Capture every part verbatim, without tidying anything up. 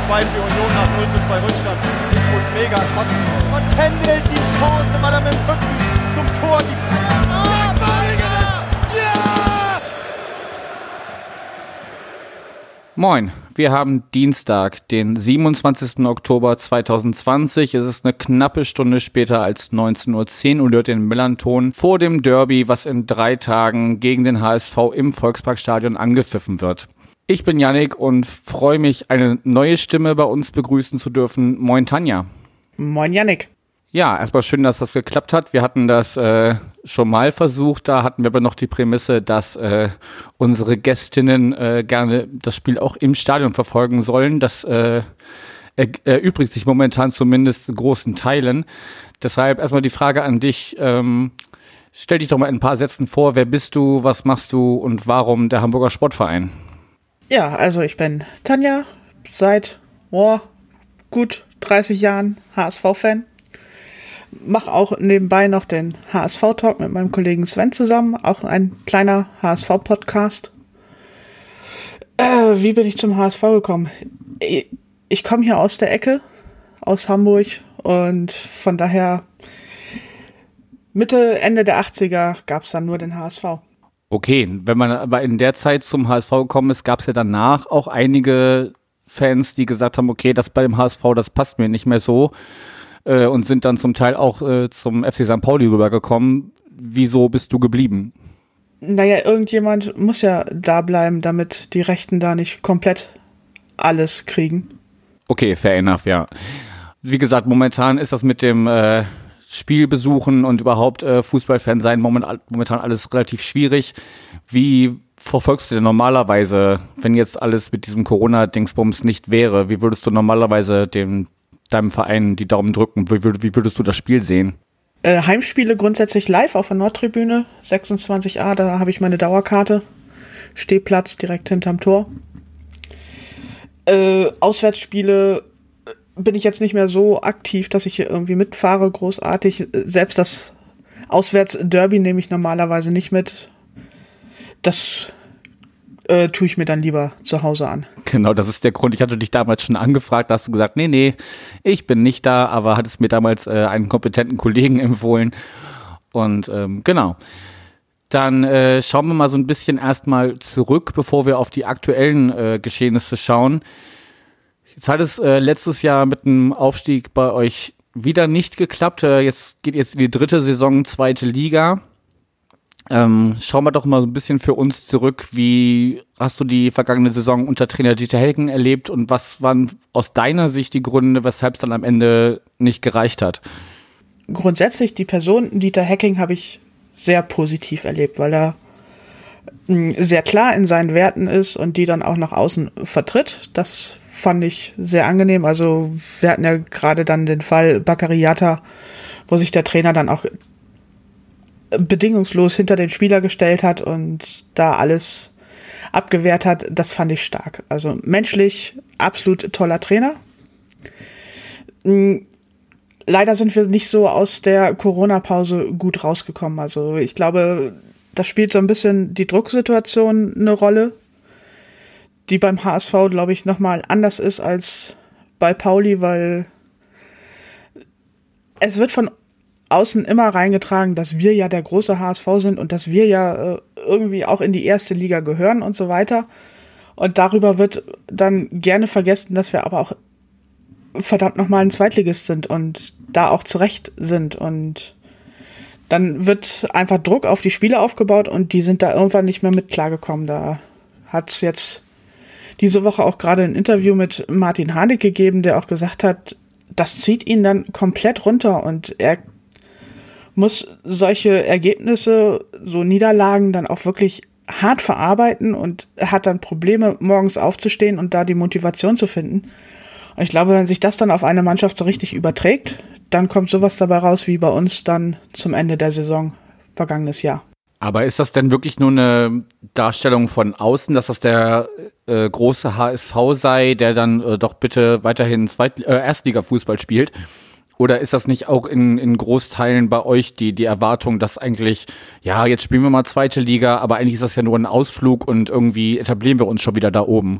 zwei für Union nach null zu zwei Rückstand. Infos mega. Und, und Kendall die Chance, weil er mit dem Rücken zum Tor die oh, Badiger! Ja! Moin, wir haben Dienstag, den siebenundzwanzigsten Oktober zweitausendzwanzig. Es ist eine knappe Stunde später als neunzehn Uhr zehn und hört den Millanton vor dem Derby, was in drei Tagen gegen den H S V im Volksparkstadion angepfiffen wird. Ich bin Yannick und freue mich, eine neue Stimme bei uns begrüßen zu dürfen. Moin Tanja. Moin Yannick. Ja, erstmal schön, dass das geklappt hat. Wir hatten das äh, schon mal versucht. Da hatten wir aber noch die Prämisse, dass äh, unsere Gästinnen äh, gerne das Spiel auch im Stadion verfolgen sollen. Das äh, erübrigt sich momentan zumindest in großen Teilen. Deshalb erstmal die Frage an dich. Ähm, stell dich doch mal in ein paar Sätzen vor. Wer bist du, was machst du und warum der Hamburger Sportverein? Ja, also ich bin Tanja, seit oh, gut dreißig Jahren H S V-Fan. Mache auch nebenbei noch den H S V-Talk mit meinem Kollegen Sven zusammen, auch ein kleiner H S V-Podcast. Äh, wie bin ich zum H S V gekommen? Ich, ich komme hier aus der Ecke, aus Hamburg, und von daher Mitte, Ende der achtziger gab es dann nur den H S V. Okay, wenn man aber in der Zeit zum H S V gekommen ist, gab es ja danach auch einige Fans, die gesagt haben, okay, das bei dem H S V, das passt mir nicht mehr so, äh, und sind dann zum Teil auch äh, zum F C Sankt Pauli rübergekommen. Wieso bist du geblieben? Naja, irgendjemand muss ja da bleiben, damit die Rechten da nicht komplett alles kriegen. Okay, fair enough, ja. Wie gesagt, momentan ist das mit dem äh, Spiel besuchen und überhaupt äh, Fußballfan sein momentan, momentan alles relativ schwierig. Wie verfolgst du denn normalerweise, wenn jetzt alles mit diesem Corona-Dingsbums nicht wäre, wie würdest du normalerweise dem, deinem Verein die Daumen drücken? Wie, wie würdest du das Spiel sehen? Äh, Heimspiele grundsätzlich live auf der Nordtribüne, sechsundzwanzig a, da habe ich meine Dauerkarte. Stehplatz direkt hinterm Tor. Äh, Auswärtsspiele bin ich jetzt nicht mehr so aktiv, dass ich hier irgendwie mitfahre, großartig. Selbst das Auswärts-Derby nehme ich normalerweise nicht mit. Das äh, tue ich mir dann lieber zu Hause an. Genau, das ist der Grund. Ich hatte dich damals schon angefragt, da hast du gesagt, nee, nee, ich bin nicht da, aber hattest mir damals äh, einen kompetenten Kollegen empfohlen. Und ähm, genau. Dann äh, schauen wir mal so ein bisschen erstmal zurück, bevor wir auf die aktuellen äh, Geschehnisse schauen. Jetzt hat es äh, letztes Jahr mit dem Aufstieg bei euch wieder nicht geklappt. Äh, jetzt geht jetzt in die dritte Saison, zweite Liga. Ähm, schauen wir doch mal so ein bisschen für uns zurück. Wie hast du die vergangene Saison unter Trainer Dieter Hecking erlebt und was waren aus deiner Sicht die Gründe, weshalb es dann am Ende nicht gereicht hat? Grundsätzlich die Person Dieter Hecking habe ich sehr positiv erlebt, weil er mh, sehr klar in seinen Werten ist und die dann auch nach außen vertritt. Das fand ich sehr angenehm. Also wir hatten ja gerade dann den Fall Bakary Jatta, wo sich der Trainer dann auch bedingungslos hinter den Spieler gestellt hat und da alles abgewehrt hat. Das fand ich stark. Also menschlich absolut toller Trainer. Leider sind wir nicht so aus der Corona-Pause gut rausgekommen. Also ich glaube, das spielt so ein bisschen die Drucksituation eine Rolle, die beim H S V, glaube ich, nochmal anders ist als bei Pauli, weil es wird von außen immer reingetragen, dass wir ja der große H S V sind und dass wir ja äh, irgendwie auch in die erste Liga gehören und so weiter. Und darüber wird dann gerne vergessen, dass wir aber auch verdammt nochmal ein Zweitligist sind und da auch zurecht sind. Und dann wird einfach Druck auf die Spieler aufgebaut und die sind da irgendwann nicht mehr mit klargekommen. Da hat es jetzt diese Woche auch gerade ein Interview mit Martin Harnik gegeben, der auch gesagt hat, das zieht ihn dann komplett runter und er muss solche Ergebnisse, so Niederlagen dann auch wirklich hart verarbeiten und er hat dann Probleme, morgens aufzustehen und da die Motivation zu finden. Und ich glaube, wenn sich das dann auf eine Mannschaft so richtig überträgt, dann kommt sowas dabei raus wie bei uns dann zum Ende der Saison vergangenes Jahr. Aber ist das denn wirklich nur eine Darstellung von außen, dass das der äh, große H S V sei, der dann äh, doch bitte weiterhin Zweit- äh, Erstliga-Fußball spielt? Oder ist das nicht auch in, in Großteilen bei euch die, die Erwartung, dass eigentlich, ja, jetzt spielen wir mal zweite Liga, aber eigentlich ist das ja nur ein Ausflug und irgendwie etablieren wir uns schon wieder da oben?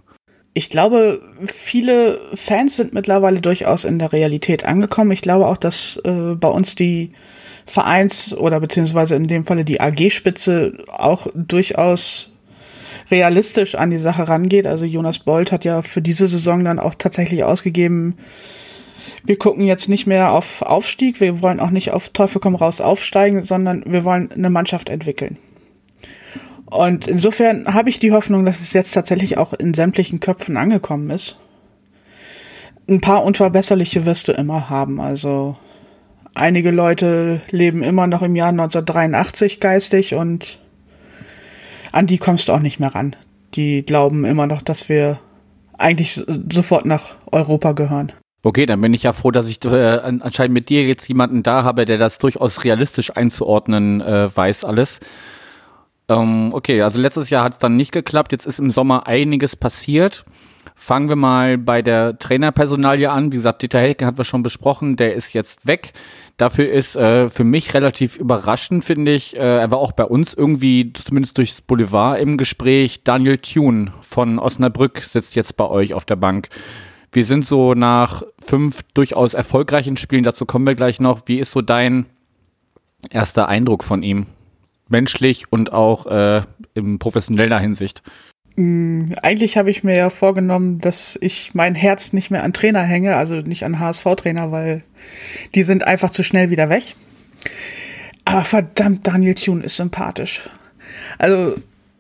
Ich glaube, viele Fans sind mittlerweile durchaus in der Realität angekommen. Ich glaube auch, dass äh, bei uns die Vereins- oder beziehungsweise in dem Falle die A G-Spitze auch durchaus realistisch an die Sache rangeht. Also Jonas Bold hat ja für diese Saison dann auch tatsächlich ausgegeben, wir gucken jetzt nicht mehr auf Aufstieg, wir wollen auch nicht auf Teufel komm raus aufsteigen, sondern wir wollen eine Mannschaft entwickeln. Und insofern habe ich die Hoffnung, dass es jetzt tatsächlich auch in sämtlichen Köpfen angekommen ist. Ein paar Unverbesserliche wirst du immer haben. Also einige Leute leben immer noch im Jahr neunzehnhundertdreiundachtzig geistig und an die kommst du auch nicht mehr ran. Die glauben immer noch, dass wir eigentlich sofort nach Europa gehören. Okay, dann bin ich ja froh, dass ich äh, anscheinend mit dir jetzt jemanden da habe, der das durchaus realistisch einzuordnen äh, weiß alles. Ähm, okay, also letztes Jahr hat es dann nicht geklappt, jetzt ist im Sommer einiges passiert. Fangen wir mal bei der Trainerpersonalie an. Wie gesagt, Dieter Hecking hatten wir schon besprochen, der ist jetzt weg. Dafür ist äh, für mich relativ überraschend, finde ich, äh, er war auch bei uns irgendwie, zumindest durchs Boulevard im Gespräch, Daniel Thune von Osnabrück sitzt jetzt bei euch auf der Bank. Wir sind so nach fünf durchaus erfolgreichen Spielen, dazu kommen wir gleich noch. Wie ist so dein erster Eindruck von ihm? Menschlich und auch äh, in professioneller Hinsicht. Eigentlich habe ich mir ja vorgenommen, dass ich mein Herz nicht mehr an Trainer hänge, also nicht an H S V-Trainer, weil die sind einfach zu schnell wieder weg. Aber verdammt, Daniel Thune ist sympathisch. Also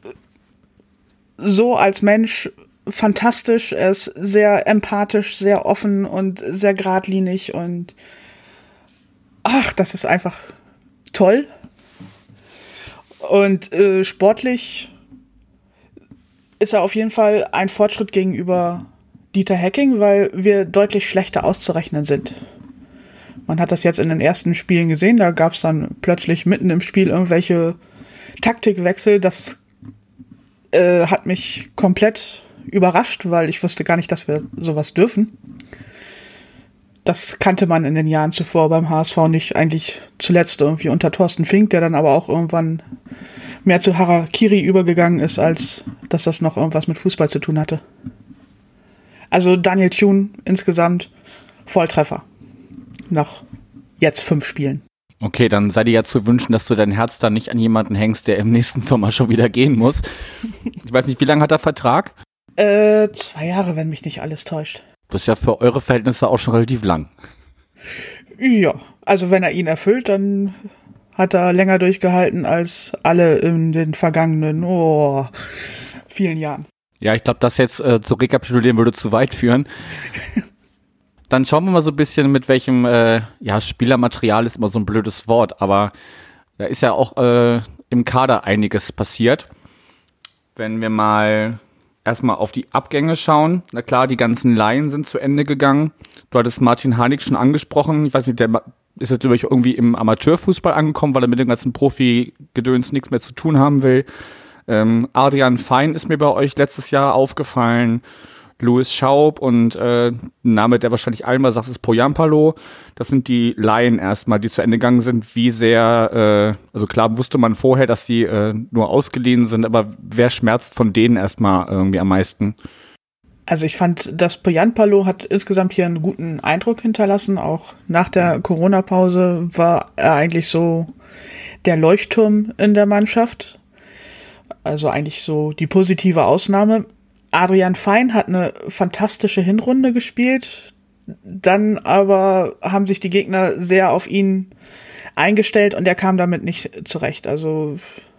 so als Mensch fantastisch, er ist sehr empathisch, sehr offen und sehr geradlinig und ach, das ist einfach toll. Und äh, sportlich ist er auf jeden Fall ein Fortschritt gegenüber Dieter Hecking, weil wir deutlich schlechter auszurechnen sind. Man hat das jetzt in den ersten Spielen gesehen, da gab es dann plötzlich mitten im Spiel irgendwelche Taktikwechsel. Das äh, hat mich komplett überrascht, weil ich wusste gar nicht, dass wir sowas dürfen. Das kannte man in den Jahren zuvor beim H S V nicht, eigentlich zuletzt irgendwie unter Thorsten Fink, der dann aber auch irgendwann mehr zu Harakiri übergegangen ist, als dass das noch irgendwas mit Fußball zu tun hatte. Also Daniel Thune insgesamt Volltreffer. Nach jetzt fünf Spielen. Okay, dann sei dir ja zu wünschen, dass du dein Herz dann nicht an jemanden hängst, der im nächsten Sommer schon wieder gehen muss. Ich weiß nicht, wie lange hat der Vertrag? Äh, zwei Jahre, wenn mich nicht alles täuscht. Das ist ja für eure Verhältnisse auch schon relativ lang. Ja, also wenn er ihn erfüllt, dann hat er länger durchgehalten als alle in den vergangenen oh, vielen Jahren. Ja, ich glaube, das jetzt äh, zu rekapitulieren würde zu weit führen. Dann schauen wir mal so ein bisschen, mit welchem äh, ja, Spielermaterial ist immer so ein blödes Wort, aber da ist ja auch äh, im Kader einiges passiert. Wenn wir mal erstmal auf die Abgänge schauen. Na klar, die ganzen Laien sind zu Ende gegangen. Du hattest Martin Harnik schon angesprochen. Ich weiß nicht, der ist jetzt irgendwie im Amateurfußball angekommen, weil er mit dem ganzen Profi-Gedöns nichts mehr zu tun haben will. Ähm, Adrian Fein ist mir bei euch letztes Jahr aufgefallen. Louis Schaub und äh, ein Name, der wahrscheinlich allen mal sagt, ist Poyampalo. Das sind die Laien erstmal, die zu Ende gegangen sind. Wie sehr, äh, also klar wusste man vorher, dass die äh, nur ausgeliehen sind, aber wer schmerzt von denen erstmal irgendwie am meisten? Also ich fand, das Poyampalo hat insgesamt hier einen guten Eindruck hinterlassen. Auch nach der Corona-Pause war er eigentlich so der Leuchtturm in der Mannschaft. Also eigentlich so die positive Ausnahme. Adrian Fein hat eine fantastische Hinrunde gespielt, dann aber haben sich die Gegner sehr auf ihn eingestellt und er kam damit nicht zurecht. Also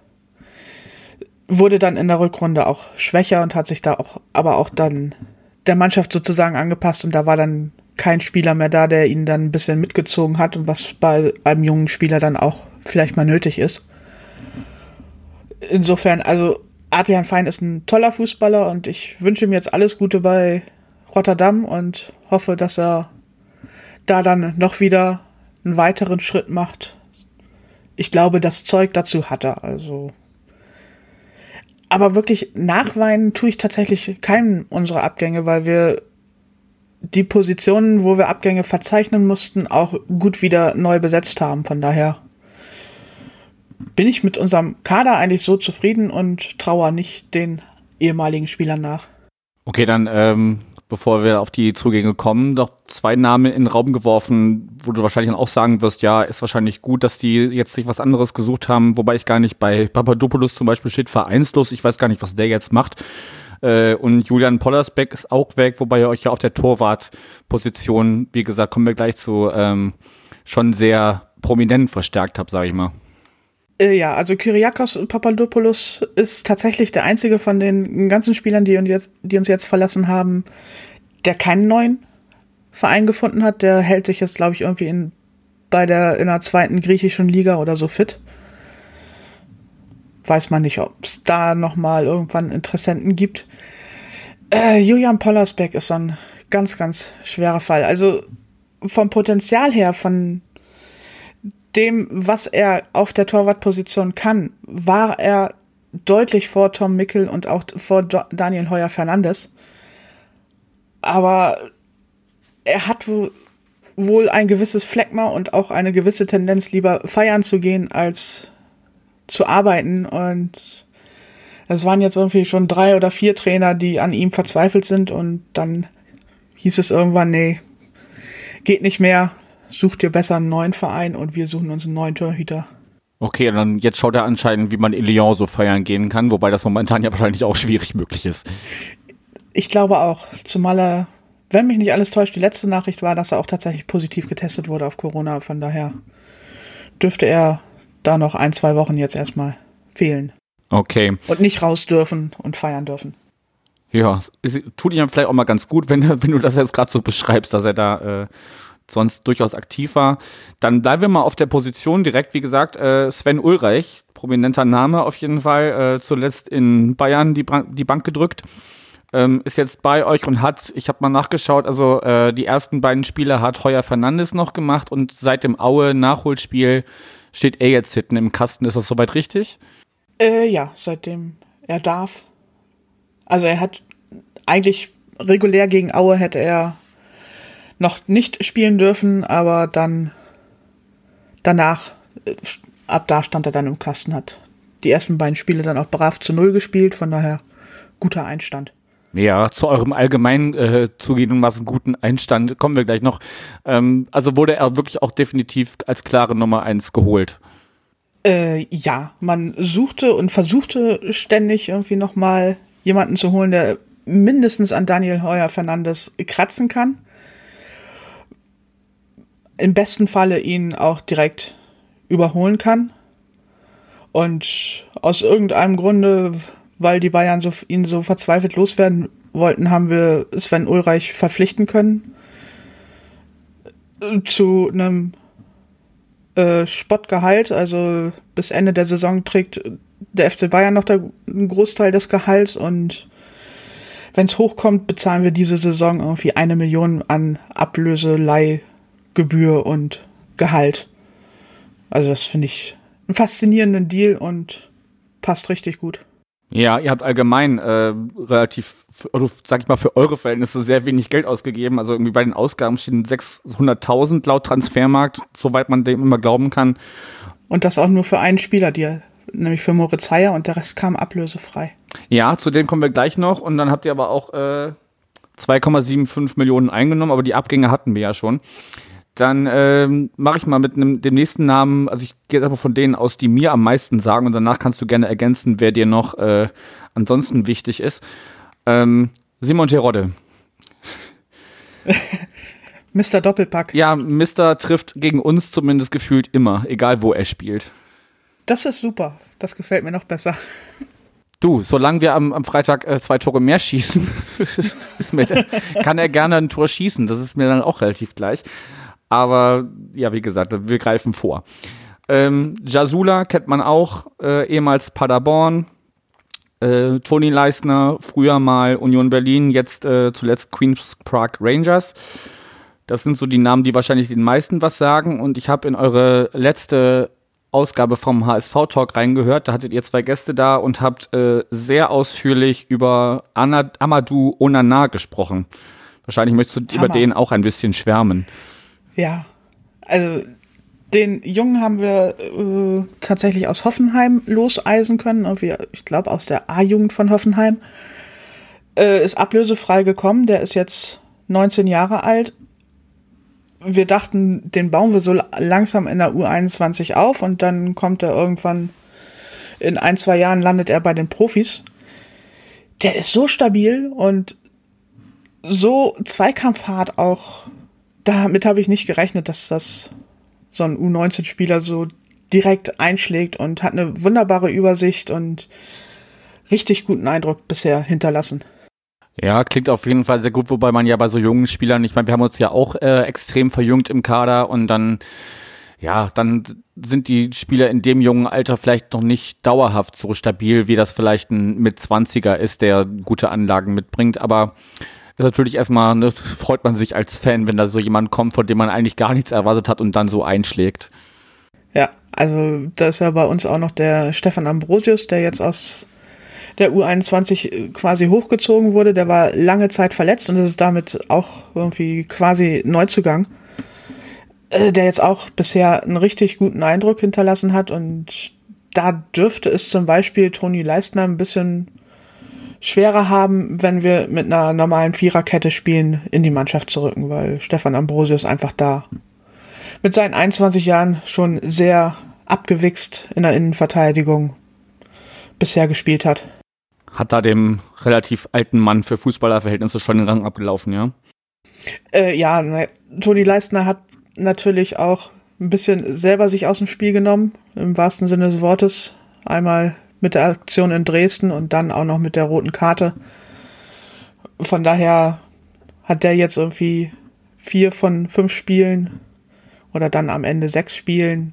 wurde dann in der Rückrunde auch schwächer und hat sich da auch, aber auch dann der Mannschaft sozusagen angepasst und da war dann kein Spieler mehr da, der ihn dann ein bisschen mitgezogen hat und was bei einem jungen Spieler dann auch vielleicht mal nötig ist. Insofern, also Adrian Fein ist ein toller Fußballer und ich wünsche ihm jetzt alles Gute bei Rotterdam und hoffe, dass er da dann noch wieder einen weiteren Schritt macht. Ich glaube, das Zeug dazu hat er. Also, aber wirklich nachweinen tue ich tatsächlich keinen unserer Abgänge, weil wir die Positionen, wo wir Abgänge verzeichnen mussten, auch gut wieder neu besetzt haben. Von daher bin ich mit unserem Kader eigentlich so zufrieden und traue nicht den ehemaligen Spielern nach. Okay, dann, ähm, bevor wir auf die Zugänge kommen, doch zwei Namen in den Raum geworfen, wo du wahrscheinlich dann auch sagen wirst, ja, ist wahrscheinlich gut, dass die jetzt sich was anderes gesucht haben, wobei ich gar nicht, bei Papadopoulos zum Beispiel steht vereinslos, ich weiß gar nicht, was der jetzt macht. Äh, und Julian Pollersbeck ist auch weg, wobei ihr euch ja auf der Torwartposition, wie gesagt, kommen wir gleich zu, ähm, schon sehr prominent verstärkt habt, sage ich mal. Äh, ja, also Kyriakos Papadopoulos ist tatsächlich der einzige von den ganzen Spielern, die uns jetzt, die uns jetzt verlassen haben, der keinen neuen Verein gefunden hat. Der hält sich jetzt, glaube ich, irgendwie in, bei der, in der zweiten griechischen Liga oder so fit. Weiß man nicht, ob es da nochmal irgendwann Interessenten gibt. Äh, Julian Pollersbeck ist so ein ganz, ganz schwerer Fall. Also vom Potenzial her, von dem, was er auf der Torwartposition kann, war er deutlich vor Tom Mickel und auch vor Daniel Heuer-Fernandes. Aber er hat wohl ein gewisses Phlegma und auch eine gewisse Tendenz, lieber feiern zu gehen, als zu arbeiten. Und es waren jetzt irgendwie schon drei oder vier Trainer, die an ihm verzweifelt sind. Und dann hieß es irgendwann, nee, geht nicht mehr. Such dir besser einen neuen Verein und wir suchen uns einen neuen Torhüter. Okay, dann jetzt schaut er anscheinend, wie man in Lyon so feiern gehen kann, wobei das momentan ja wahrscheinlich auch schwierig möglich ist. Ich glaube auch, zumal er, wenn mich nicht alles täuscht, die letzte Nachricht war, dass er auch tatsächlich positiv getestet wurde auf Corona. Von daher dürfte er da noch ein, zwei Wochen jetzt erstmal fehlen. Okay. Und nicht raus dürfen und feiern dürfen. Ja, es tut ihm vielleicht auch mal ganz gut, wenn, wenn du das jetzt gerade so beschreibst, dass er da äh, sonst durchaus aktiv war. Dann bleiben wir mal auf der Position direkt, wie gesagt, äh, Sven Ulreich, prominenter Name auf jeden Fall, äh, zuletzt in Bayern die, Bran- die Bank gedrückt, ähm, ist jetzt bei euch und hat, ich habe mal nachgeschaut, also äh, die ersten beiden Spiele hat Heuer Fernandes noch gemacht und seit dem Aue-Nachholspiel steht er jetzt hinten im Kasten. Ist das soweit richtig? Äh, ja, seitdem er darf. Also er hat eigentlich regulär gegen Aue hätte er noch nicht spielen dürfen, aber dann danach, ab da stand er dann im Kasten, hat die ersten beiden Spiele dann auch brav zu Null gespielt, von daher guter Einstand. Ja, zu eurem allgemein äh, zugegebenermaßen guten Einstand kommen wir gleich noch. Ähm, also wurde er wirklich auch definitiv als klare Nummer eins geholt? Äh, ja, man suchte und versuchte ständig irgendwie nochmal jemanden zu holen, der mindestens an Daniel Heuer-Fernandes kratzen kann. Im besten Falle ihn auch direkt überholen kann. Und aus irgendeinem Grunde, weil die Bayern so, ihn so verzweifelt loswerden wollten, haben wir Sven Ulreich verpflichten können. Zu einem äh, Spottgehalt. Also bis Ende der Saison trägt der F C Bayern noch der, einen Großteil des Gehalts. Und wenn es hochkommt, bezahlen wir diese Saison irgendwie eine Million an Ablöse, Leih, Gebühr und Gehalt. Also das finde ich einen faszinierenden Deal und passt richtig gut. Ja, ihr habt allgemein äh, relativ, also sag ich mal, für eure Verhältnisse sehr wenig Geld ausgegeben. Also irgendwie bei den Ausgaben stehen sechshunderttausend laut Transfermarkt, soweit man dem immer glauben kann. Und das auch nur für einen Spieler, die, nämlich für Moritz Heyer, und der Rest kam ablösefrei. Ja, zu dem kommen wir gleich noch. Und dann habt ihr aber auch äh, zwei Komma fünfundsiebzig Millionen eingenommen, aber die Abgänge hatten wir ja schon. Dann ähm, mache ich mal mit nem, dem nächsten Namen, also ich gehe aber von denen aus, die mir am meisten sagen, und danach kannst du gerne ergänzen, wer dir noch äh, ansonsten wichtig ist. Ähm, Simon Terodde. Mister Doppelpack. Ja, Mister trifft gegen uns zumindest gefühlt immer, egal wo er spielt. Das ist super, das gefällt mir noch besser. Du, solange wir am, am Freitag äh, zwei Tore mehr schießen, ist mir, kann er gerne ein Tor schießen, das ist mir dann auch relativ gleich. Aber ja, wie gesagt, wir greifen vor. Ähm, Jasula kennt man auch, äh, ehemals Paderborn. Äh, Toni Leisner, früher mal Union Berlin, jetzt äh, zuletzt Queen's Park Rangers. Das sind so die Namen, die wahrscheinlich den meisten was sagen. Und ich habe in eure letzte Ausgabe vom H S V-Talk reingehört. Da hattet ihr zwei Gäste da und habt äh, sehr ausführlich über Ana- Amadou Onana gesprochen. Wahrscheinlich möchtest du Hammer. über den auch ein bisschen schwärmen. Ja, also den Jungen haben wir äh, tatsächlich aus Hoffenheim loseisen können. Irgendwie, ich glaube, aus der A-Jugend von Hoffenheim. Äh, ist ablösefrei gekommen, der ist jetzt neunzehn Jahre alt. Wir dachten, den bauen wir so langsam in der U einundzwanzig auf und dann kommt er irgendwann, in ein, zwei Jahren landet er bei den Profis. Der ist so stabil und so zweikampfhart auch. Damit habe ich nicht gerechnet, dass das so ein U neunzehn-Spieler so direkt einschlägt und hat eine wunderbare Übersicht und richtig guten Eindruck bisher hinterlassen. Ja, klingt auf jeden Fall sehr gut, wobei man ja bei so jungen Spielern, ich meine, wir haben uns ja auch äh, extrem verjüngt im Kader und dann, ja, dann sind die Spieler in dem jungen Alter vielleicht noch nicht dauerhaft so stabil, wie das vielleicht ein Mitzwanziger ist, der gute Anlagen mitbringt, aber ist natürlich erstmal, ne, freut man sich als Fan, wenn da so jemand kommt, von dem man eigentlich gar nichts erwartet hat und dann so einschlägt. Ja, also da ist ja bei uns auch noch der Stefan Ambrosius, der jetzt aus der U einundzwanzig quasi hochgezogen wurde. Der war lange Zeit verletzt und das ist damit auch irgendwie quasi Neuzugang, äh, der jetzt auch bisher einen richtig guten Eindruck hinterlassen hat und da dürfte es zum Beispiel Toni Leistner ein bisschen schwerer haben, wenn wir mit einer normalen Viererkette spielen, in die Mannschaft zu rücken, weil Stefan Ambrosius einfach da mit seinen einundzwanzig Jahren schon sehr abgewichst in der Innenverteidigung bisher gespielt hat. Hat da dem relativ alten Mann für Fußballerverhältnisse schon den Rang abgelaufen, ja? Äh, ja, ne, Toni Leistner hat natürlich auch ein bisschen selber sich aus dem Spiel genommen, im wahrsten Sinne des Wortes. Einmal mit der Aktion in Dresden und dann auch noch mit der roten Karte. Von daher hat der jetzt irgendwie vier von fünf Spielen oder dann am Ende sechs Spielen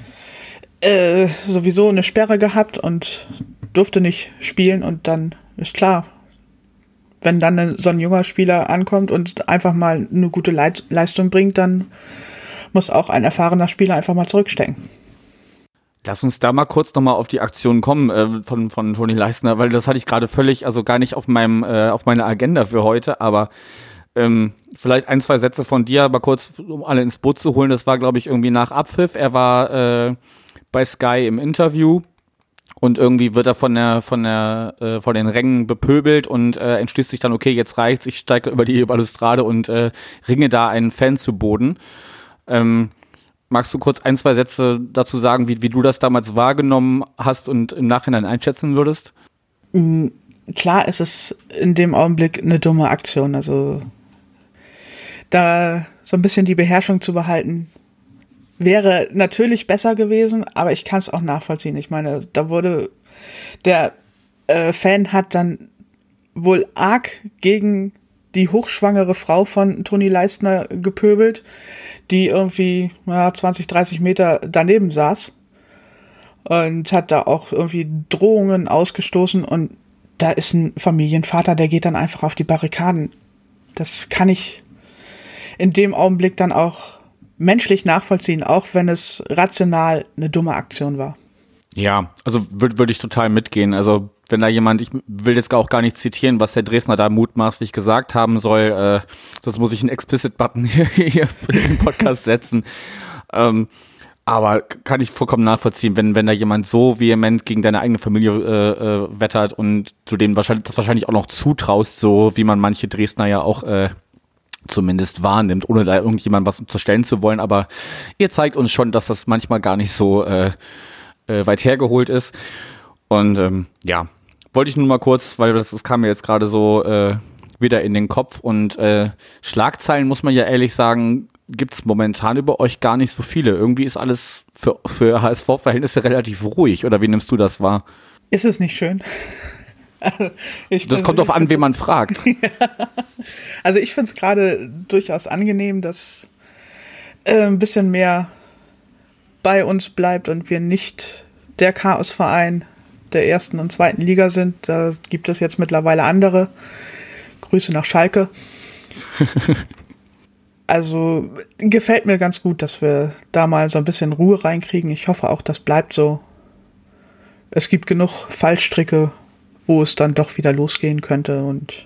äh, sowieso eine Sperre gehabt und durfte nicht spielen und dann ist klar, wenn dann so ein junger Spieler ankommt und einfach mal eine gute Leit- Leistung bringt, dann muss auch ein erfahrener Spieler einfach mal zurückstecken. Lass uns da mal kurz nochmal auf die Aktion kommen äh, von von Toni Leistner, weil das hatte ich gerade völlig, also gar nicht auf meinem äh, auf meiner Agenda für heute, aber ähm, vielleicht ein, zwei Sätze von dir, aber kurz, um alle ins Boot zu holen. Das war, glaube ich, irgendwie nach Abpfiff. Er war äh, bei Sky im Interview und irgendwie wird er von der von der äh, von den Rängen bepöbelt und äh, entschließt sich dann, okay, jetzt reicht's, ich steige über die Balustrade und äh, ringe da einen Fan zu Boden. Ähm, Magst du kurz ein, zwei Sätze dazu sagen, wie, wie du das damals wahrgenommen hast und im Nachhinein einschätzen würdest? Klar ist es in dem Augenblick eine dumme Aktion. Also da so ein bisschen die Beherrschung zu behalten, wäre natürlich besser gewesen, aber ich kann es auch nachvollziehen. Ich meine, da wurde der äh, Fan hat dann wohl arg gegen die hochschwangere Frau von Toni Leistner gepöbelt, die irgendwie ja, zwanzig, dreißig Meter daneben saß und hat da auch irgendwie Drohungen ausgestoßen und da ist ein Familienvater, der geht dann einfach auf die Barrikaden. Das kann ich in dem Augenblick dann auch menschlich nachvollziehen, auch wenn es rational eine dumme Aktion war. Ja, also würde würd ich total mitgehen. Also wenn da jemand, ich will jetzt auch gar nicht zitieren, was der Dresdner da mutmaßlich gesagt haben soll, äh, sonst muss ich einen Explicit-Button hier, hier im Podcast setzen. Ähm, aber kann ich vollkommen nachvollziehen, wenn wenn da jemand so vehement gegen deine eigene Familie äh, äh, wettert und du dem wahrscheinlich das wahrscheinlich auch noch zutraust, so wie man manche Dresdner ja auch äh, zumindest wahrnimmt, ohne da irgendjemand was unterstellen zu wollen. Aber ihr zeigt uns schon, dass das manchmal gar nicht so äh, äh, weit hergeholt ist. Und ähm, ja, wollte ich nur mal kurz, weil das, das kam mir jetzt gerade so äh, wieder in den Kopf. Und äh, Schlagzeilen, muss man ja ehrlich sagen, gibt es momentan über euch gar nicht so viele. Irgendwie ist alles für, für H S V-Verhältnisse relativ ruhig. Oder wie nimmst du das wahr? Ist es nicht schön? Also ich das kommt drauf an, wen man fragt. Also ich finde es gerade durchaus angenehm, dass äh, ein bisschen mehr bei uns bleibt und wir nicht der Chaosverein der ersten und zweiten Liga sind. Da gibt es jetzt mittlerweile andere. Grüße nach Schalke. Also gefällt mir ganz gut, dass wir da mal so ein bisschen Ruhe reinkriegen. Ich hoffe auch, das bleibt so. Es gibt genug Fallstricke, wo es dann doch wieder losgehen könnte. Und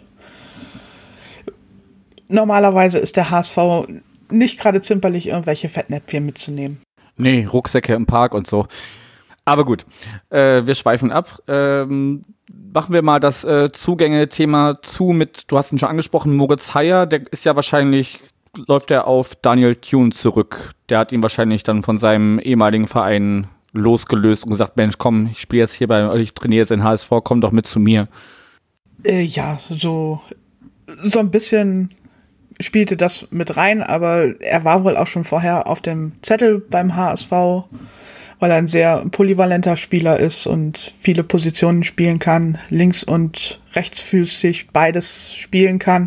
normalerweise ist der H S V nicht gerade zimperlich, irgendwelche Fettnäpfchen mitzunehmen. Nee, Rucksäcke im Park und so. Aber gut, äh, wir schweifen ab. Ähm, machen wir mal das äh, Zugänge-Thema zu mit, du hast ihn schon angesprochen, Moritz Heyer, der ist ja wahrscheinlich, läuft er auf Daniel Thune zurück. Der hat ihn wahrscheinlich dann von seinem ehemaligen Verein losgelöst und gesagt, Mensch, komm, ich spiele jetzt hier bei euch, ich trainiere jetzt in H S V, komm doch mit zu mir. Äh, ja, so, so ein bisschen spielte das mit rein, aber er war wohl auch schon vorher auf dem Zettel beim H S V, weil er ein sehr polyvalenter Spieler ist und viele Positionen spielen kann, links- und rechtsfüßig beides spielen kann.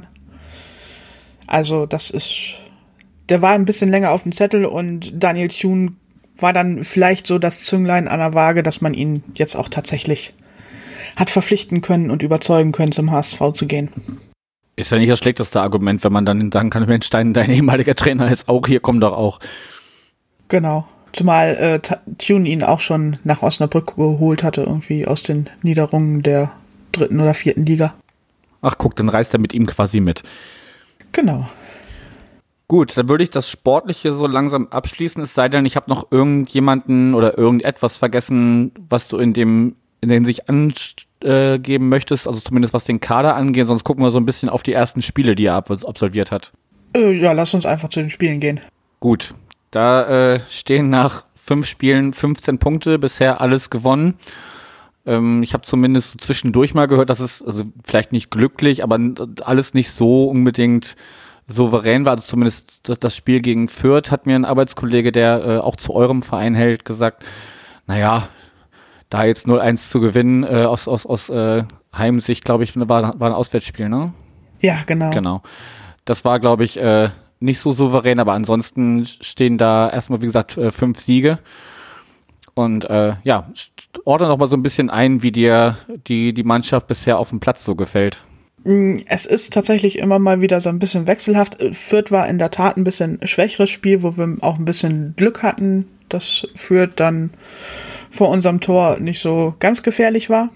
Also das ist, der war ein bisschen länger auf dem Zettel und Daniel Thune war dann vielleicht so das Zünglein an der Waage, dass man ihn jetzt auch tatsächlich hat verpflichten können und überzeugen können, zum H S V zu gehen. Ist ja nicht das schlechteste Argument, wenn man dann sagen kann, Mensch, dein, dein ehemaliger Trainer ist auch hier, komm doch auch. Genau. Zumal äh, Thune ihn auch schon nach Osnabrück geholt hatte, irgendwie aus den Niederungen der dritten oder vierten Liga. Ach guck, dann reist er mit ihm quasi mit. Genau. Gut, dann würde ich das Sportliche so langsam abschließen, es sei denn, ich habe noch irgendjemanden oder irgendetwas vergessen, was du in dem in den sich angeben möchtest, also zumindest was den Kader angeht, sonst gucken wir so ein bisschen auf die ersten Spiele, die er absolviert hat. Äh, ja, lass uns einfach zu den Spielen gehen. Gut, da äh, stehen nach fünf Spielen fünfzehn Punkte, bisher alles gewonnen. Ähm, ich habe zumindest so zwischendurch mal gehört, dass es, also vielleicht nicht glücklich, aber alles nicht so unbedingt souverän war. Also zumindest das Spiel gegen Fürth hat mir ein Arbeitskollege, der äh, auch zu eurem Verein hält, gesagt, naja, da jetzt null eins zu gewinnen, äh, aus, aus, aus äh, Heimsicht, glaube ich, war, war ein Auswärtsspiel, ne? Ja, genau. Genau. Das war, glaube ich, äh, nicht so souverän, aber ansonsten stehen da erstmal, wie gesagt, äh, fünf Siege. Und äh, ja, ordne noch mal so ein bisschen ein, wie dir die, die Mannschaft bisher auf dem Platz so gefällt. Es ist tatsächlich immer mal wieder so ein bisschen wechselhaft. Fürth war in der Tat ein bisschen schwächeres Spiel, wo wir auch ein bisschen Glück hatten, dass Fürth dann vor unserem Tor nicht so ganz gefährlich war.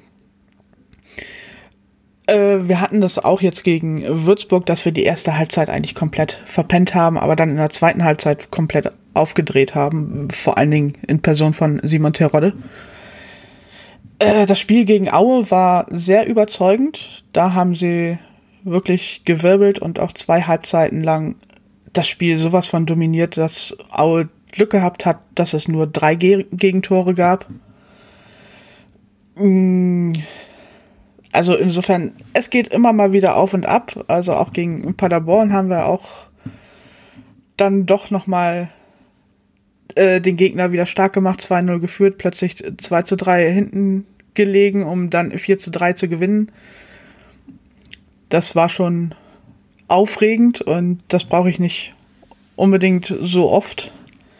Äh, wir hatten das auch jetzt gegen Würzburg, dass wir die erste Halbzeit eigentlich komplett verpennt haben, aber dann in der zweiten Halbzeit komplett aufgedreht haben, vor allen Dingen in Person von Simon Terodde. Äh, das Spiel gegen Aue war sehr überzeugend. Da haben sie wirklich gewirbelt und auch zwei Halbzeiten lang das Spiel sowas von dominiert, dass Aue Glück gehabt hat, dass es nur drei Ge- Gegentore gab. Also insofern, es geht immer mal wieder auf und ab. Also auch gegen Paderborn haben wir auch dann doch nochmal äh, den Gegner wieder stark gemacht, zwei null geführt, plötzlich zwei zu drei hinten gelegen, um dann vier zu drei zu gewinnen. Das war schon aufregend und das brauche ich nicht unbedingt so oft.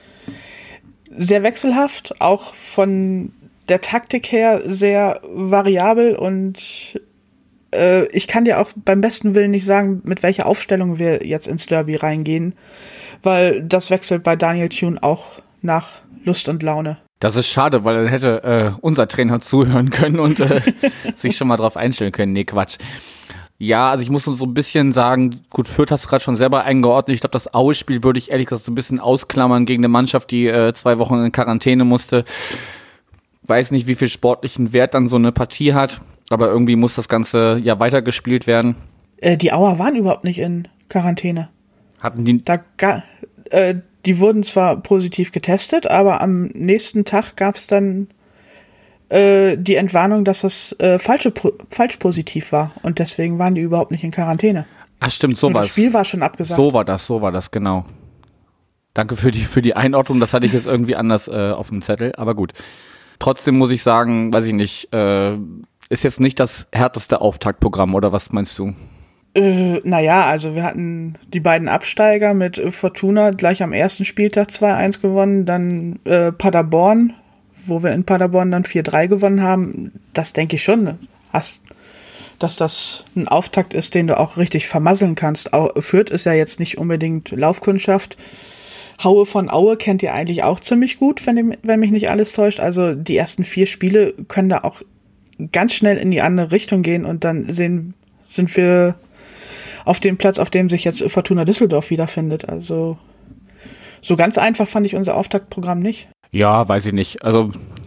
Sehr wechselhaft, auch von der Taktik her sehr variabel und äh, ich kann dir auch beim besten Willen nicht sagen, mit welcher Aufstellung wir jetzt ins Derby reingehen, weil das wechselt bei Daniel Thune auch nach Lust und Laune. Das ist schade, weil dann hätte äh, unser Trainer zuhören können und äh, sich schon mal drauf einstellen können. Nee, Quatsch. Ja, also ich muss so ein bisschen sagen, gut, Fürth hast du gerade schon selber eingeordnet. Ich glaube, das Aue-Spiel würde ich ehrlich gesagt so ein bisschen ausklammern gegen eine Mannschaft, die äh, zwei Wochen in Quarantäne musste. Weiß nicht, wie viel sportlichen Wert dann so eine Partie hat, aber irgendwie muss das Ganze ja weitergespielt werden. Äh, die Auer waren überhaupt nicht in Quarantäne. Hatten die... Da ga, äh, die wurden zwar positiv getestet, aber am nächsten Tag gab es dann äh, die Entwarnung, dass das äh, falsche, falsch positiv war und deswegen waren die überhaupt nicht in Quarantäne. Ach stimmt, so war es. Das Spiel war schon abgesagt. So war das, so war das, genau. Danke für die, für die Einordnung, das hatte ich jetzt irgendwie anders äh, auf dem Zettel, aber gut. Trotzdem muss ich sagen, weiß ich nicht, äh, ist jetzt nicht das härteste Auftaktprogramm, oder was meinst du? Äh, naja, also wir hatten die beiden Absteiger mit Fortuna gleich am ersten Spieltag zwei eins gewonnen, dann äh, Paderborn, wo wir in Paderborn dann vier drei gewonnen haben. Das denke ich schon, hast, dass das ein Auftakt ist, den du auch richtig vermasseln kannst. Au- Fürth ist ja jetzt nicht unbedingt Laufkundschaft. Haue von Aue kennt ihr eigentlich auch ziemlich gut, wenn, die, wenn mich nicht alles täuscht. Also die ersten vier Spiele können da auch ganz schnell in die andere Richtung gehen und dann sehen, sind wir auf dem Platz, auf dem sich jetzt Fortuna Düsseldorf wiederfindet. Also so ganz einfach fand ich unser Auftaktprogramm nicht. Ja, weiß ich nicht. Also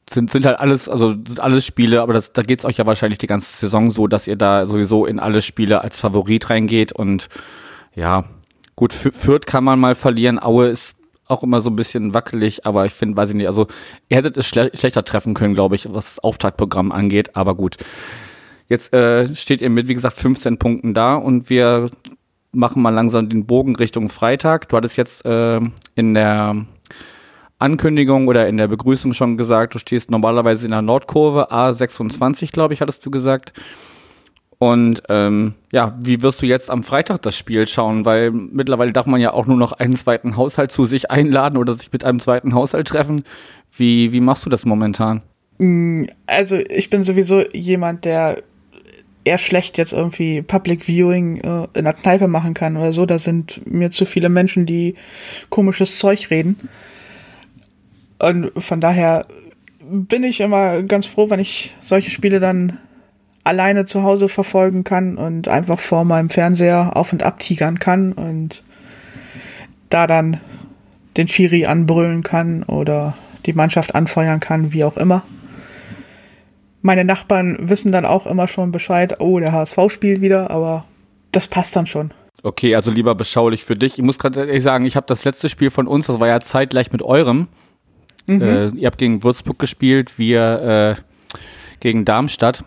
sind, sind halt alles, also sind alles Spiele, aber das, da geht's euch ja wahrscheinlich die ganze Saison so, dass ihr da sowieso in alle Spiele als Favorit reingeht und ja, gut, Fürth kann man mal verlieren, Aue ist auch immer so ein bisschen wackelig, aber ich finde, weiß ich nicht, also ihr hättet es schle- schlechter treffen können, glaube ich, was das Auftaktprogramm angeht, aber gut. Jetzt äh, steht ihr mit, wie gesagt, fünfzehn Punkten da und wir machen mal langsam den Bogen Richtung Freitag. Du hattest jetzt äh, in der Ankündigung oder in der Begrüßung schon gesagt, du stehst normalerweise in der Nordkurve, A sechsundzwanzig, glaube ich, hattest du gesagt. Und ähm, ja, wie wirst du jetzt am Freitag das Spiel schauen? Weil mittlerweile darf man ja auch nur noch einen zweiten Haushalt zu sich einladen oder sich mit einem zweiten Haushalt treffen. Wie, wie machst du das momentan? Also ich bin sowieso jemand, der eher schlecht jetzt irgendwie Public Viewing äh, in der Kneipe machen kann oder so. Da sind mir zu viele Menschen, die komisches Zeug reden. Und von daher bin ich immer ganz froh, wenn ich solche Spiele dann alleine zu Hause verfolgen kann und einfach vor meinem Fernseher auf und ab tigern kann und da dann den Schiri anbrüllen kann oder die Mannschaft anfeuern kann, wie auch immer. Meine Nachbarn wissen dann auch immer schon Bescheid, oh, der H S V spielt wieder, aber das passt dann schon. Okay, also lieber beschaulich für dich. Ich muss gerade ehrlich sagen, ich habe das letzte Spiel von uns, das war ja zeitgleich mit eurem. Mhm. Äh, ihr habt gegen Würzburg gespielt, wir äh, gegen Darmstadt.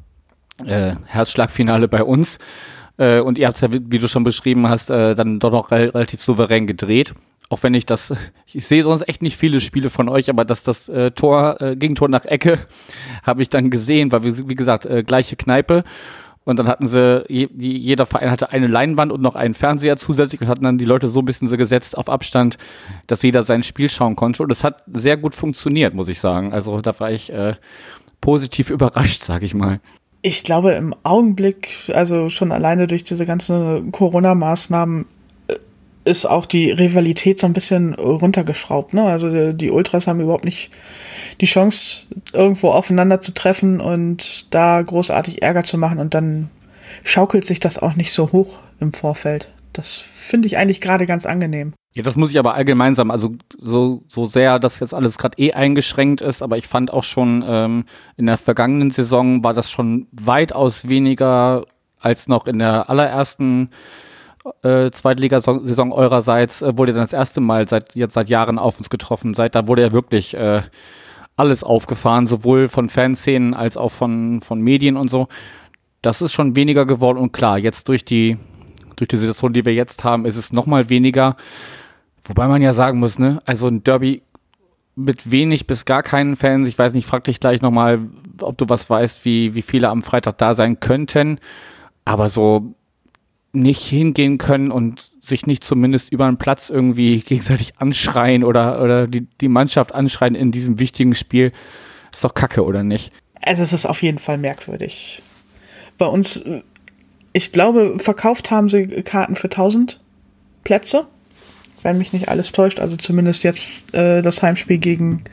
Äh, Herzschlagfinale bei uns. Äh, und ihr habt es ja, wie du schon beschrieben hast, äh, dann doch noch re- relativ souverän gedreht. Auch wenn ich das, ich sehe sonst echt nicht viele Spiele von euch, aber dass das äh, Tor, äh, Gegentor nach Ecke, habe ich dann gesehen, weil wir, wie gesagt, äh, gleiche Kneipe. Und dann hatten sie, je, jeder Verein hatte eine Leinwand und noch einen Fernseher zusätzlich und hatten dann die Leute so ein bisschen so gesetzt auf Abstand, dass jeder sein Spiel schauen konnte. Und es hat sehr gut funktioniert, muss ich sagen. Also da war ich äh, positiv überrascht, sag ich mal. Ich glaube, im Augenblick, also schon alleine durch diese ganzen Corona-Maßnahmen, ist auch die Rivalität so ein bisschen runtergeschraubt. Ne? Also die, die Ultras haben überhaupt nicht die Chance, irgendwo aufeinander zu treffen und da großartig Ärger zu machen. Und dann schaukelt sich das auch nicht so hoch im Vorfeld. Das finde ich eigentlich gerade ganz angenehm. Ja, das muss ich aber allgemein sagen, also so so sehr das jetzt alles gerade eh eingeschränkt ist, aber ich fand auch schon ähm, in der vergangenen Saison war das schon weitaus weniger als noch in der allerersten äh, Zweitligasaison eurerseits, äh, wurde dann das erste Mal seit jetzt seit Jahren auf uns getroffen seid. Da wurde ja wirklich äh, alles aufgefahren, sowohl von Fanszenen als auch von von Medien und so. Das ist schon weniger geworden und klar, jetzt durch die durch die Situation, die wir jetzt haben, ist es noch mal weniger. Wobei man ja sagen muss, ne, also ein Derby mit wenig bis gar keinen Fans, ich weiß nicht, frag dich gleich nochmal, ob du was weißt, wie, wie viele am Freitag da sein könnten, aber so nicht hingehen können und sich nicht zumindest über einen Platz irgendwie gegenseitig anschreien oder, oder die, die Mannschaft anschreien in diesem wichtigen Spiel, ist doch Kacke, oder nicht? Also es ist auf jeden Fall merkwürdig. Bei uns, ich glaube, verkauft haben sie Karten für tausend Plätze. Wenn mich nicht alles täuscht, also zumindest jetzt äh, das Heimspiel gegen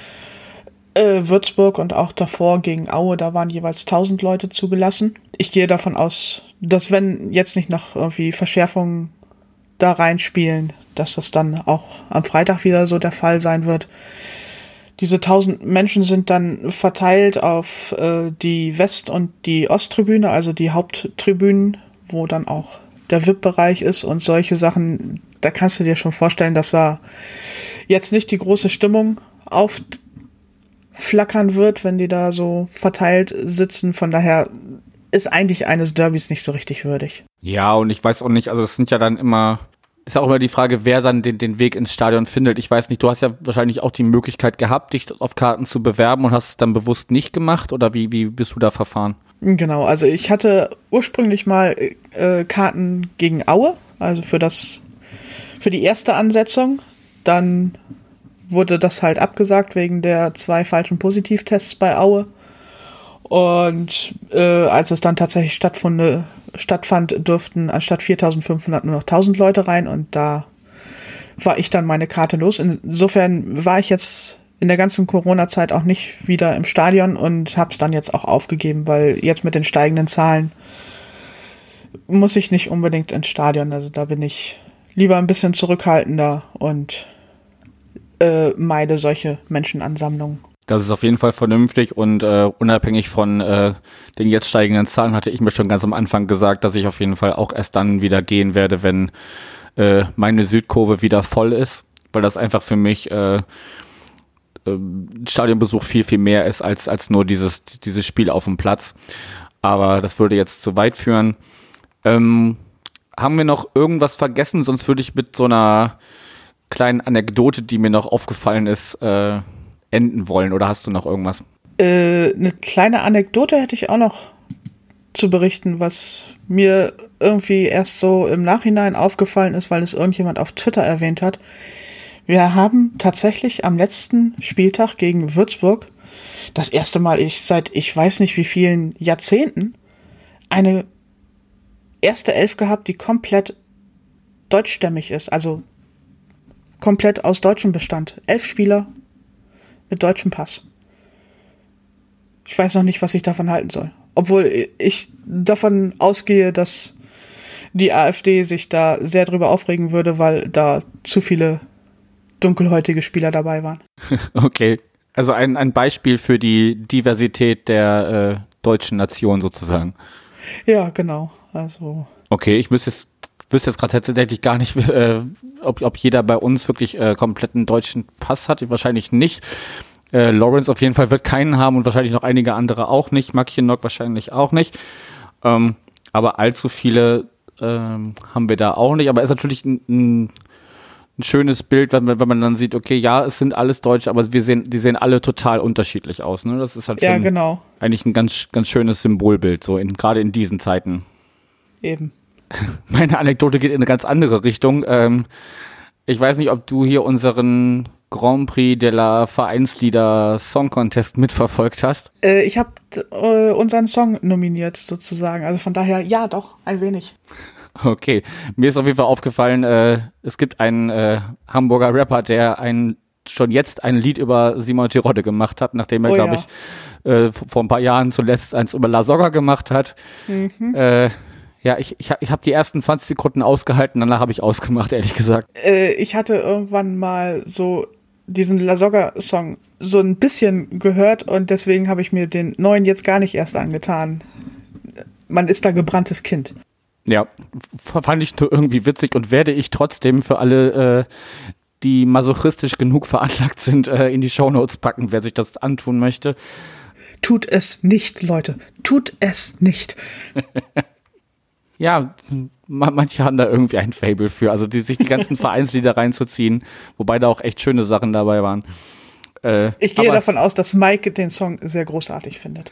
äh, Würzburg und auch davor gegen Aue, da waren jeweils tausend Leute zugelassen. Ich gehe davon aus, dass wenn jetzt nicht noch irgendwie Verschärfungen da reinspielen, dass das dann auch am Freitag wieder so der Fall sein wird. Diese tausend Menschen sind dann verteilt auf äh, die West- und die Osttribüne, also die Haupttribünen, wo dann auch der V I P-Bereich ist und solche Sachen. Da kannst du dir schon vorstellen, dass da jetzt nicht die große Stimmung aufflackern wird, wenn die da so verteilt sitzen. Von daher ist eigentlich eines Derbys nicht so richtig würdig. Ja, und ich weiß auch nicht, also es sind ja dann immer, ist ja auch immer die Frage, wer dann den, den Weg ins Stadion findet. Ich weiß nicht, du hast ja wahrscheinlich auch die Möglichkeit gehabt, dich auf Karten zu bewerben und hast es dann bewusst nicht gemacht, oder wie, wie bist du da verfahren? Genau, also ich hatte ursprünglich mal äh, Karten gegen Aue, also für das für die erste Ansetzung. Dann wurde das halt abgesagt wegen der zwei falschen Positivtests bei Aue. Und äh, als es dann tatsächlich stattfand, stattfand, durften anstatt viertausendfünfhundert nur noch tausend Leute rein. Und da war ich dann meine Karte los. Insofern war ich jetzt in der ganzen Corona-Zeit auch nicht wieder im Stadion und habe es dann jetzt auch aufgegeben, weil jetzt mit den steigenden Zahlen muss ich nicht unbedingt ins Stadion. Also da bin ich lieber ein bisschen zurückhaltender und äh, meide solche Menschenansammlungen. Das ist auf jeden Fall vernünftig und äh, unabhängig von äh, den jetzt steigenden Zahlen hatte ich mir schon ganz am Anfang gesagt, dass ich auf jeden Fall auch erst dann wieder gehen werde, wenn äh, meine Südkurve wieder voll ist, weil das einfach für mich äh, äh, Stadionbesuch viel, viel mehr ist als als nur dieses dieses Spiel auf dem Platz. Aber das würde jetzt zu weit führen. Ähm, haben wir noch irgendwas vergessen? Sonst würde ich mit so einer kleinen Anekdote, die mir noch aufgefallen ist, äh, enden wollen, oder hast du noch irgendwas? Äh, eine kleine Anekdote hätte ich auch noch zu berichten, was mir irgendwie erst so im Nachhinein aufgefallen ist, weil es irgendjemand auf Twitter erwähnt hat. Wir haben tatsächlich am letzten Spieltag gegen Würzburg das erste Mal ich seit ich weiß nicht wie vielen Jahrzehnten eine erste Elf gehabt, die komplett deutschstämmig ist, also komplett aus Deutschem bestand. Elf Spieler mit deutschem Pass. Ich weiß noch nicht, was ich davon halten soll. Obwohl ich davon ausgehe, dass die AfD sich da sehr drüber aufregen würde, weil da zu viele dunkelhäutige Spieler dabei waren. Okay, also ein, ein Beispiel für die Diversität der äh, deutschen Nation sozusagen. Ja, genau. Also. Okay, ich müsste jetzt, wüsste jetzt gerade tatsächlich gar nicht, äh, ob, ob jeder bei uns wirklich äh, kompletten deutschen Pass hat. Wahrscheinlich nicht. Äh, Lawrence auf jeden Fall wird keinen haben und wahrscheinlich noch einige andere auch nicht. Mackinock wahrscheinlich auch nicht. Ähm, aber allzu viele ähm, haben wir da auch nicht. Aber es ist natürlich ein, ein, ein schönes Bild, wenn man, wenn man dann sieht, okay, ja, es sind alles Deutsche, aber wir sehen, die sehen alle total unterschiedlich aus. Ne? Das ist halt schon ja, genau. eigentlich ein ganz, ganz schönes Symbolbild, so in, gerade in diesen Zeiten. Eben. Meine Anekdote geht in eine ganz andere Richtung. Ähm, ich weiß nicht, ob du hier unseren Grand Prix de la Vereinslieder Song Contest mitverfolgt hast. Äh, ich habe äh, unseren Song nominiert sozusagen. Also von daher, ja, doch, ein wenig. Okay, mir ist auf jeden Fall aufgefallen, äh, es gibt einen äh, Hamburger Rapper, der ein, schon jetzt ein Lied über Simon Terodde gemacht hat, nachdem er, oh, glaube ja. ich, äh, vor ein paar Jahren zuletzt eins über La Soga gemacht hat. Mhm. Äh, Ja, ich, ich, ich habe die ersten zwanzig Sekunden ausgehalten, danach habe ich ausgemacht, ehrlich gesagt. Äh, ich hatte irgendwann mal so diesen La Soga-Song so ein bisschen gehört und deswegen habe ich mir den neuen jetzt gar nicht erst angetan. Man ist da gebranntes Kind. Ja, fand ich nur irgendwie witzig und werde ich trotzdem für alle, äh, die masochistisch genug veranlagt sind, äh, in die Shownotes packen, wer sich das antun möchte. Tut es nicht, Leute. Tut es nicht. Ja, manche haben da irgendwie ein Faible für, also die, sich die ganzen Vereinslieder reinzuziehen, wobei da auch echt schöne Sachen dabei waren. Äh, ich gehe davon aus, dass Mike den Song sehr großartig findet.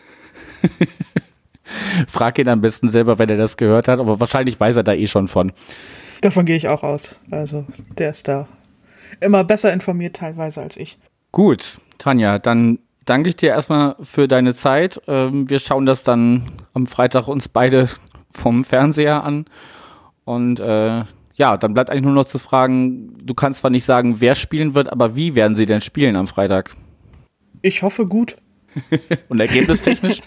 Frag ihn am besten selber, wenn er das gehört hat, aber wahrscheinlich weiß er da eh schon von. Davon gehe ich auch aus. Also der ist da immer besser informiert teilweise als ich. Gut, Tanja, dann danke ich dir erstmal für deine Zeit. Ähm, wir schauen das dann am Freitag uns beide vom Fernseher an. Und äh, ja, dann bleibt eigentlich nur noch zu fragen, du kannst zwar nicht sagen, wer spielen wird, aber wie werden sie denn spielen am Freitag? Ich hoffe gut. Und ergebnistechnisch?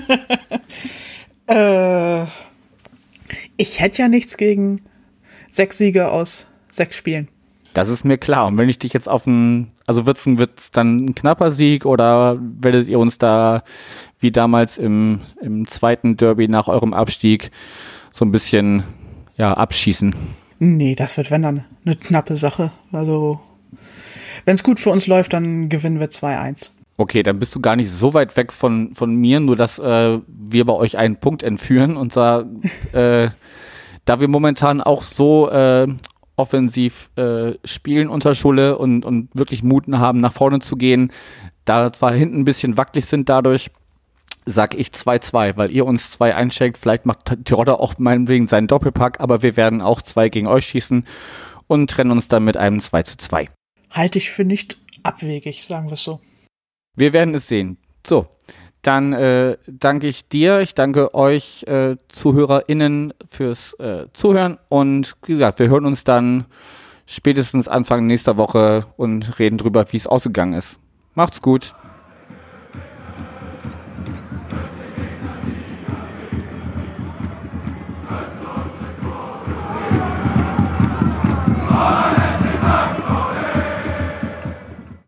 äh, ich hätte ja nichts gegen sechs Siege aus sechs Spielen. Das ist mir klar. Und wenn ich dich jetzt auf ein, also wird's, wird's dann ein knapper Sieg oder werdet ihr uns da wie damals im, im zweiten Derby nach eurem Abstieg so ein bisschen ja, abschießen? Nee, das wird, wenn dann, eine knappe Sache. Also, wenn es gut für uns läuft, dann gewinnen wir zwei eins. Okay, dann bist du gar nicht so weit weg von, von mir, nur dass äh, wir bei euch einen Punkt entführen. Und zwar, äh, da wir momentan auch so äh, offensiv äh, spielen unter Schulle und, und wirklich Mut haben, nach vorne zu gehen, da zwar hinten ein bisschen wackelig sind dadurch, sag ich zwei zwei, weil ihr uns zwei einschenkt. Vielleicht macht Terodde auch meinetwegen seinen Doppelpack, aber wir werden auch zwei gegen euch schießen und trennen uns dann mit einem zwei zu zwei. Halte ich für nicht abwegig, sagen wir es so. Wir werden es sehen. So, dann äh, danke ich dir, ich danke euch äh, ZuhörerInnen fürs äh, Zuhören und wie gesagt, wir hören uns dann spätestens Anfang nächster Woche und reden drüber, wie es ausgegangen ist. Macht's gut.